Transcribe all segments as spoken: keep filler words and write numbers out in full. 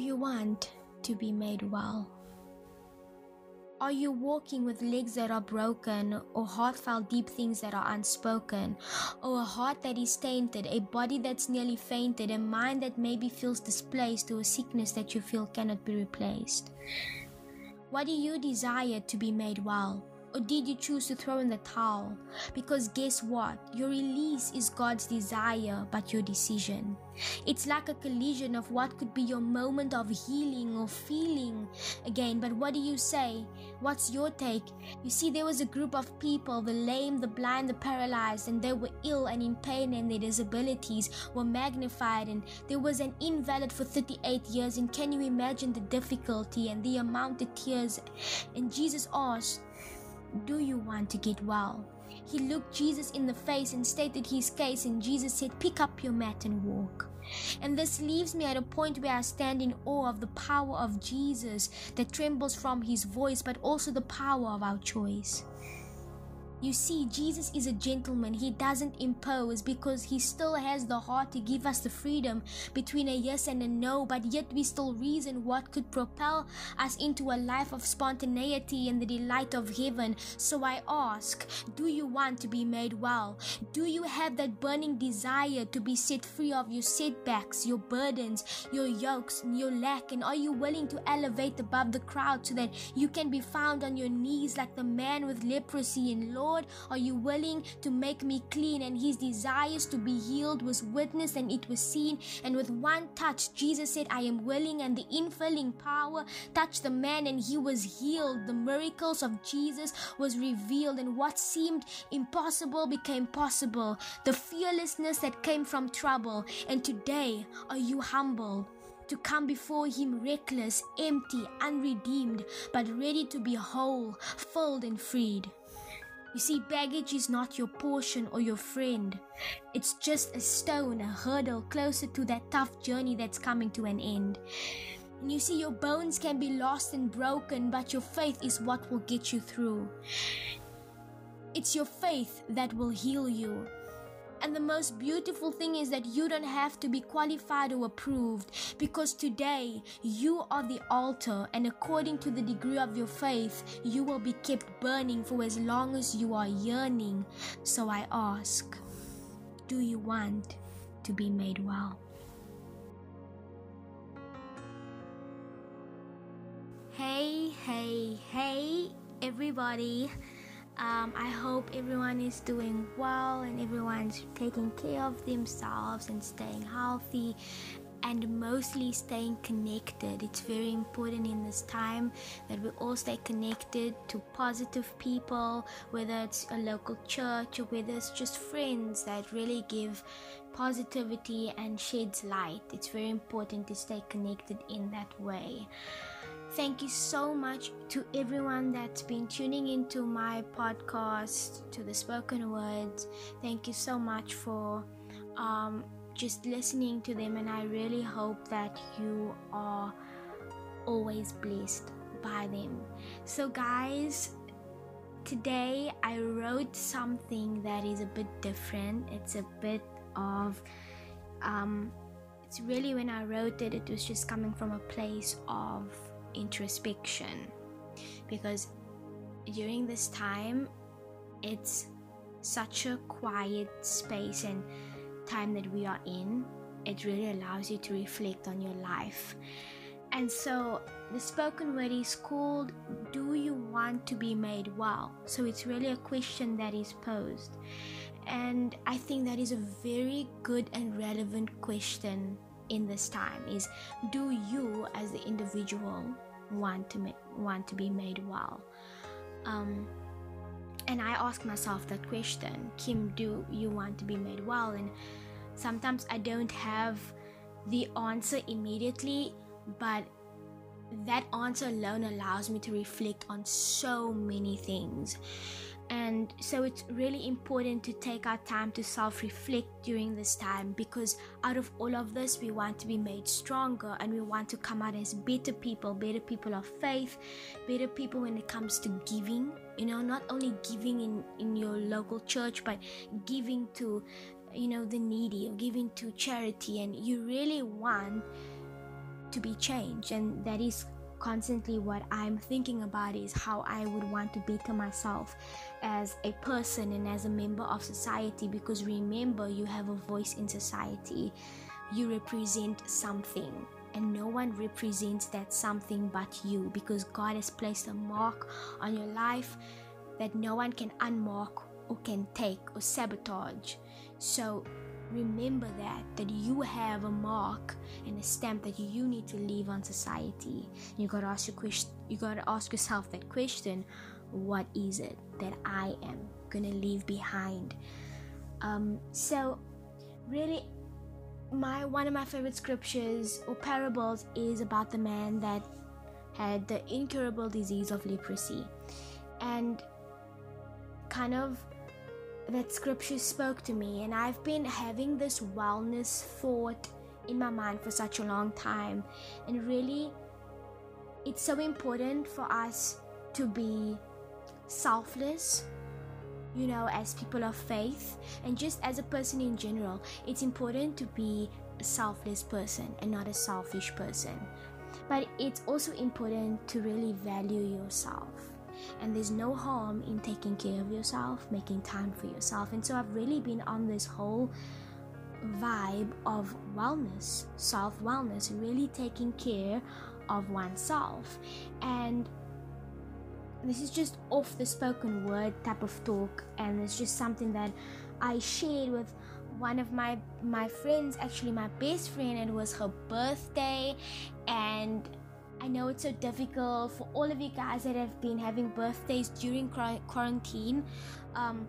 you want to be made well? Are you walking with legs that are broken, or heartfelt deep things that are unspoken, or a heart that is tainted, a body that's nearly fainted, a mind that maybe feels displaced, or a sickness that you feel cannot be replaced? What do you desire to be made well? Or did you choose to throw in the towel? Because guess what? Your release is God's desire, but your decision. It's like a collision of what could be your moment of healing or feeling again. But what do you say? What's your take? You see, there was a group of people, the lame, the blind, the paralyzed, and they were ill and in pain, and their disabilities were magnified, and there was an invalid for thirty-eight years. And can you imagine the difficulty and the amount of tears? And Jesus asked, do you want to get well? He looked Jesus in the face and stated his case, and Jesus said, pick up your mat and walk. And this leaves me at a point where I stand in awe of the power of Jesus that trembles from his voice, but also the power of our choice. You see, Jesus is a gentleman. He doesn't impose, because he still has the heart to give us the freedom between a yes and a no, but yet we still reason what could propel us into a life of spontaneity and the delight of heaven. So I ask, do you want to be made well? Do you have that burning desire to be set free of your setbacks, your burdens, your yokes, and your lack? And are you willing to elevate above the crowd so that you can be found on your knees like the man with leprosy? And Lord, are you willing to make me clean? And his desires to be healed was witnessed and it was seen. And with one touch, Jesus said, I am willing, and the infilling power touched the man and he was healed. The miracles of Jesus was revealed, and what seemed impossible became possible. The fearlessness that came from trouble. And today, are you humble to come before him reckless, empty, unredeemed, but ready to be whole, filled and freed? You see, baggage is not your portion or your friend. It's just a stone, a hurdle closer to that tough journey that's coming to an end. And you see, your bones can be lost and broken, but your faith is what will get you through. It's your faith that will heal you. And the most beautiful thing is that you don't have to be qualified or approved, because today you are the altar, and according to the degree of your faith, you will be kept burning for as long as you are yearning. So I ask, do you want to be made well? Hey, hey, hey, everybody. Um, I hope everyone is doing well and everyone's taking care of themselves and staying healthy, and mostly staying connected. It's very important in this time that we all stay connected to positive people, whether it's a local church or whether it's just friends that really give positivity and sheds light. It's very important to stay connected in that way. Thank you so much to everyone that's been tuning into my podcast, to the spoken words. Thank you so much for um, just listening to them, and I really hope that you are always blessed by them. So guys, today I wrote something that is a bit different. It's a bit of um, it's really, when I wrote it, it was just coming from a place of introspection, because during this time it's such a quiet space and time that we are in. It really allows you to reflect on your life. And so the spoken word is called, do you want to be made well? So it's really a question that is posed, and I think that is a very good and relevant question in this time. Is, do you as the individual want to ma- want to be made well? Um, and I ask myself that question, Kim, do you want to be made well? And sometimes I don't have the answer immediately, but that answer alone allows me to reflect on so many things. And so it's really important to take our time to self-reflect during this time, because out of all of this, we want to be made stronger, and we want to come out as better people, better people of faith, better people when it comes to giving. You know, not only giving in, in your local church, but giving to, you know, the needy, or giving to charity. And you really want to be changed. And that is constantly what I'm thinking about, is how I would want to better myself as a person and as a member of society. Because remember, you have a voice in society. You represent something, and no one represents that something but you, because God has placed a mark on your life that no one can unmark or can take or sabotage. So remember that that you have a mark and a stamp that you need to leave on society. You gotta ask your question. You gotta ask yourself that question: what is it that I am gonna leave behind? Um, so really, my one of my favorite scriptures or parables is about the man that had the incurable disease of leprosy, and kind of that scripture spoke to me. And I've been having this wellness thought in my mind for such a long time, and really it's so important for us to be selfless, you know, as people of faith, and just as a person in general. It's important to be a selfless person and not a selfish person. But it's also important to really value yourself, and there's no harm in taking care of yourself, making time for yourself. And so I've really been on this whole vibe of wellness, self-wellness, really taking care of oneself. And this is just off the spoken word type of talk, and it's just something that I shared with one of my my friends, actually my best friend. It was her birthday, and I know it's so difficult for all of you guys that have been having birthdays during quarantine. um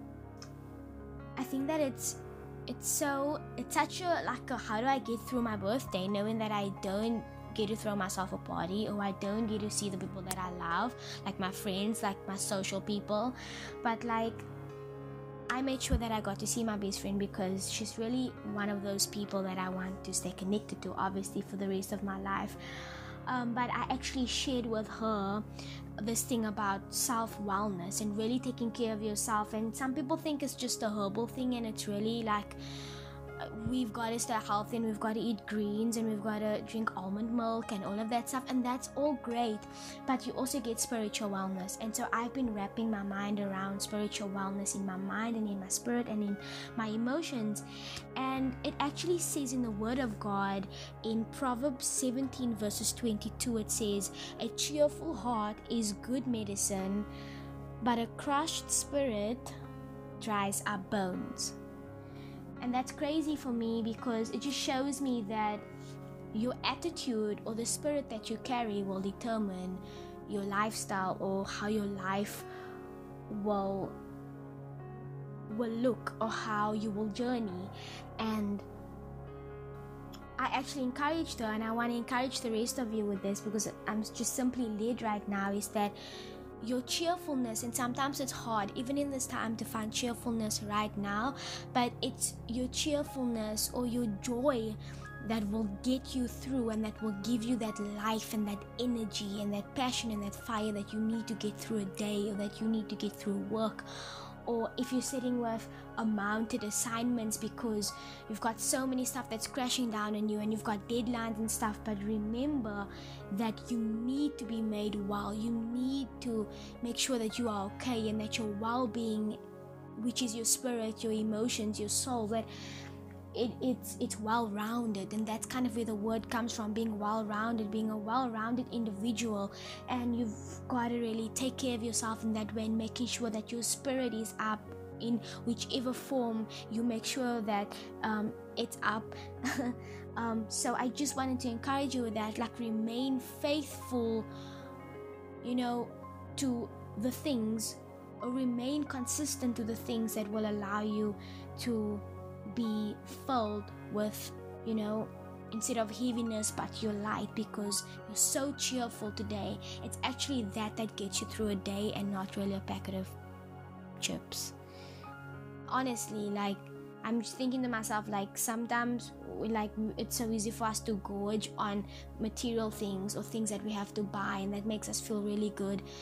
I think that it's it's so it's such a like a, how do I get through my birthday knowing that I don't get to throw myself a party, or I don't get to see the people that I love, like my friends, like my social people. But like, I made sure that I got to see my best friend, because she's really one of those people that I want to stay connected to, obviously, for the rest of my life. Um, but I actually shared with her this thing about self-wellness and really taking care of yourself. And some people think it's just a herbal thing, and it's really like, we've got to stay healthy and we've got to eat greens and we've got to drink almond milk and all of that stuff, and that's all great, but you also get spiritual wellness. And so I've been wrapping my mind around spiritual wellness in my mind and in my spirit and in my emotions. And it actually says in the Word of God in Proverbs seventeen verses twenty-two, it says, a cheerful heart is good medicine, but a crushed spirit dries up bones. And that's crazy for me, because it just shows me that your attitude or the spirit that you carry will determine your lifestyle, or how your life will will look, or how you will journey. And I actually encouraged her, and I want to encourage the rest of you with this, because I'm just simply led right now, is that your cheerfulness, and sometimes it's hard even in this time to find cheerfulness right now, but it's your cheerfulness or your joy that will get you through, and that will give you that life and that energy and that passion and that fire that you need to get through a day, or that you need to get through work. Or if you're sitting with a mounted assignments because you've got so many stuff that's crashing down on you and you've got deadlines and stuff, but remember that you need to be made well. You need to make sure that you are okay, and that your well-being, which is your spirit, your emotions, your soul, that it, it's it's well-rounded. And that's kind of where the word comes from, being well-rounded, being a well-rounded individual. And you've got to really take care of yourself in that way, and making sure that your spirit is up in whichever form. You make sure that um, it's up. um, so I just wanted to encourage you with that, like, remain faithful, you know, to the things, or remain consistent to the things that will allow you to be filled with, you know, instead of heaviness, but your light, because you're so cheerful today. It's actually that that gets you through a day, and not really a packet of chips. Honestly, like, I'm just thinking to myself, like, sometimes we, like, it's so easy for us to gorge on material things or things that we have to buy, and that makes us feel really good.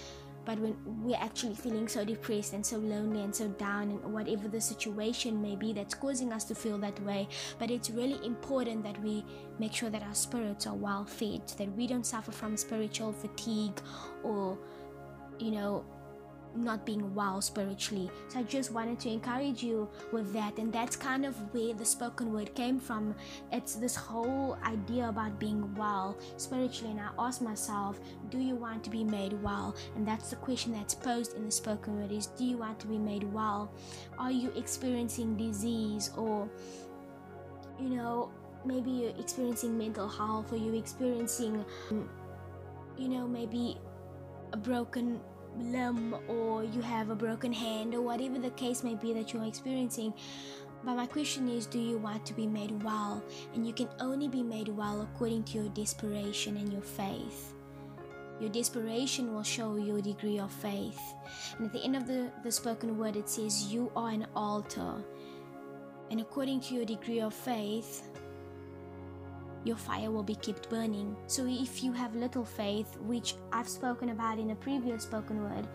but when we're actually feeling so depressed and so lonely and so down, and whatever the situation may be that's causing us to feel that way. But it's really important that we make sure that our spirits are well fed, that we don't suffer from spiritual fatigue or, you know, not being well spiritually. So I just wanted to encourage you with that, and that's kind of where the spoken word came from. It's this whole idea about being well spiritually, and I asked myself, do you want to be made well? And that's the question that's posed in the spoken word, is do you want to be made well? Are you experiencing disease, or, you know, maybe you're experiencing mental health, or you're experiencing, you know, maybe a broken limb, or you have a broken hand, or whatever the case may be that you're experiencing. But my question is, do you want to be made well? And you can only be made well according to your desperation and your faith. Your desperation will show your degree of faith. And at the end of the, the spoken word, it says, you are an altar. And according to your degree of faith, your fire will be kept burning. So if you have little faith, which I've spoken about in a previous spoken word,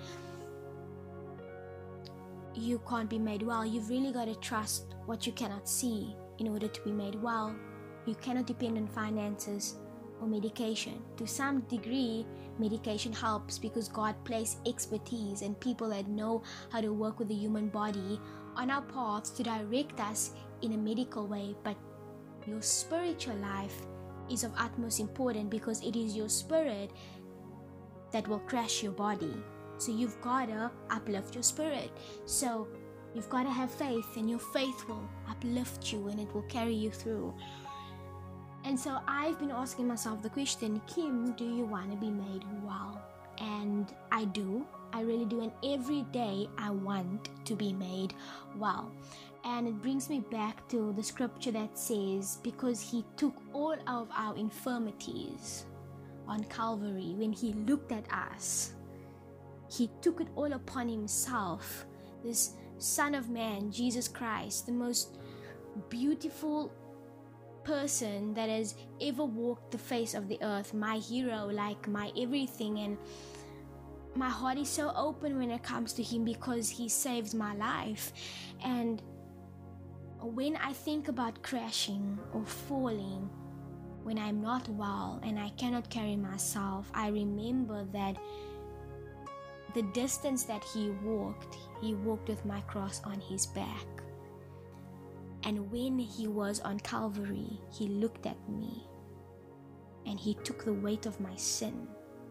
you can't be made well. You've really got to trust what you cannot see in order to be made well. You cannot depend on finances or medication. To some degree, medication helps because God placed expertise and people that know how to work with the human body on our paths to direct us in a medical way. But your spiritual life is of utmost importance, because it is your spirit that will crash your body. So you've got to uplift your spirit. So you've got to have faith, and your faith will uplift you and it will carry you through. And so I've been asking myself the question, Kim, do you want to be made well? And I do. I really do. And every day I want to be made well. And it brings me back to the scripture that says, because he took all of our infirmities on Calvary, when he looked at us, he took it all upon himself. This Son of Man, Jesus Christ, the most beautiful person that has ever walked the face of the earth, my hero, like my everything. And my heart is so open when it comes to him, because he saved my life. And when I think about crashing or falling, when I'm not well and I cannot carry myself, I remember that the distance that he walked, he walked with my cross on his back. And when he was on Calvary, he looked at me and he took the weight of my sin.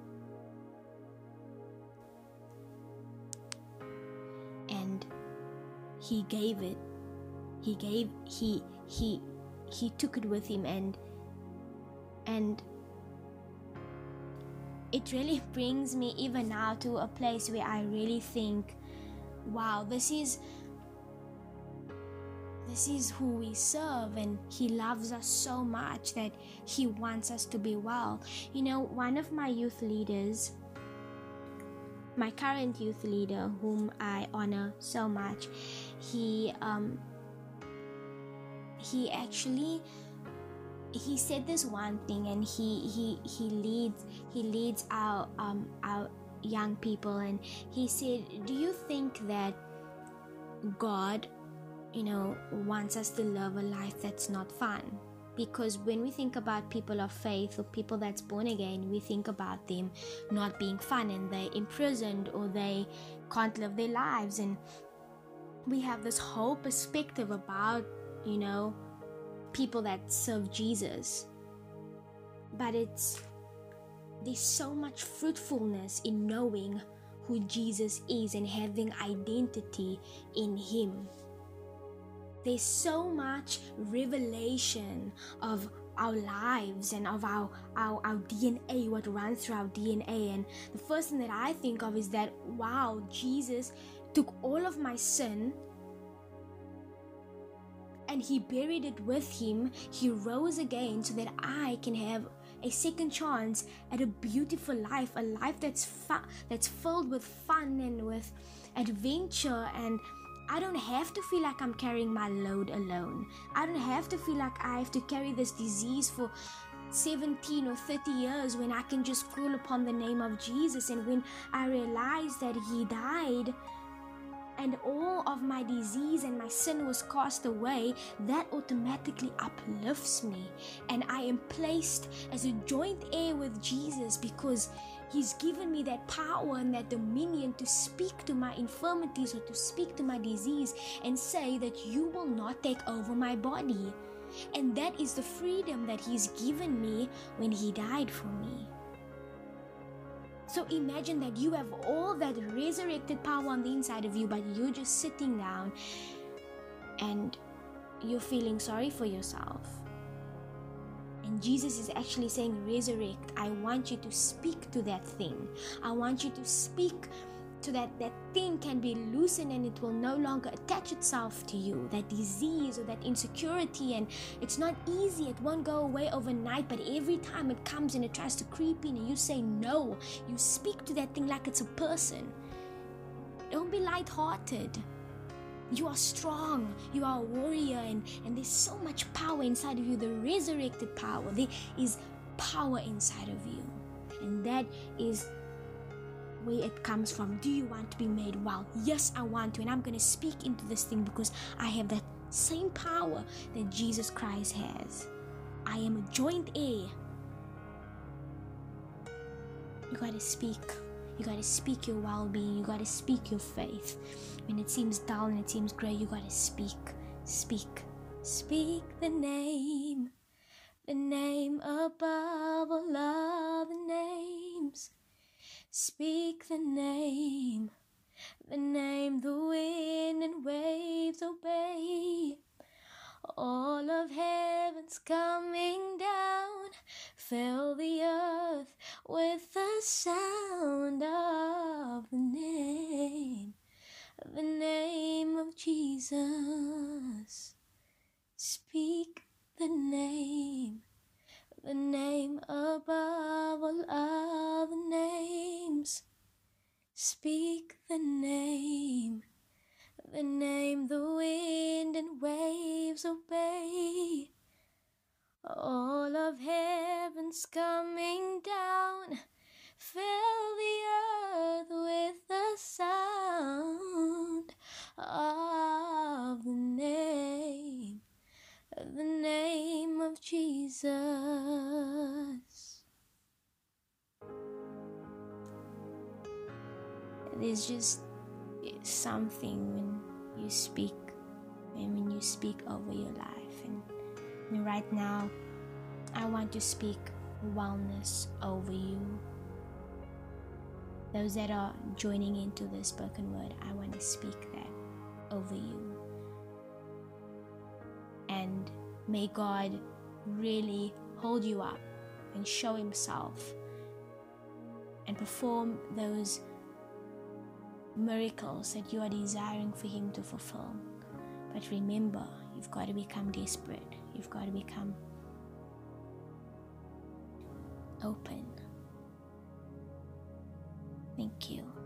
And he gave it. He gave, he, he, he took it with him, and, and it really brings me even now to a place where I really think, wow, this is, this is who we serve, and he loves us so much that he wants us to be well. You know, one of my youth leaders, my current youth leader, whom I honor so much, he, um, he actually he said this one thing, and he he he leads he leads our um our young people, and he said, do you think that God, you know, wants us to live a life that's not fun? Because when we think about people of faith or people that's born again, we think about them not being fun, and they're imprisoned or they can't live their lives, and we have this whole perspective about, you know, people that serve Jesus. But it's there's so much fruitfulness in knowing who Jesus is and having identity in him. There's so much revelation of our lives and of our, our, our D N A, what runs through our D N A. And the first thing that I think of is that, wow, Jesus took all of my sin and he buried it with him. He rose again so that I can have a second chance at a beautiful life, a life that's fu- that's filled with fun and with adventure. And I don't have to feel like I'm carrying my load alone. I don't have to feel like I have to carry this disease for seventeen or thirty years when I can just call upon the name of Jesus. And when I realize that he died and all of my disease and my sin was cast away, that automatically uplifts me, and I am placed as a joint heir with Jesus, because he's given me that power and that dominion to speak to my infirmities or to speak to my disease and say that you will not take over my body. And that is the freedom that he's given me when he died for me. So imagine that you have all that resurrected power on the inside of you, but you're just sitting down and you're feeling sorry for yourself. And Jesus is actually saying, resurrect. I want you to speak to that thing. I want you to speak so that that thing can be loosened and it will no longer attach itself to you, that disease or that insecurity. And it's not easy, it won't go away overnight, but every time it comes and it tries to creep in and you say no, you speak to that thing like it's a person. Don't be lighthearted. You are strong, you are a warrior, and, and there's so much power inside of you, the resurrected power. There is power inside of you, and that is where it comes from. Do you want to be made well? Yes, I want to, and I'm going to speak into this thing because I have that same power that Jesus Christ has. I am a joint heir. You got to speak. You got to speak your well-being. You got to speak your faith. When it seems dull and it seems grey, you got to speak. Speak. Speak the name. The name above all other names. Speak the name, the name the wind and waves obey. All of heaven's coming down, fill the earth with the sound of the name, the name of Jesus. Speak the name. The name above all other names. Speak the name. The name the wind and waves obey. All of heaven's coming down. Fill the earth with the sound of the name. The name of Jesus. There's just something when you speak, and when you speak over your life. And, and right now, I want to speak wellness over you. Those that are joining into the spoken word, I want to speak that over you. And may God really hold you up and show himself and perform those miracles that you are desiring for him to fulfill. But remember, you've got to become desperate. You've got to become open. Thank you.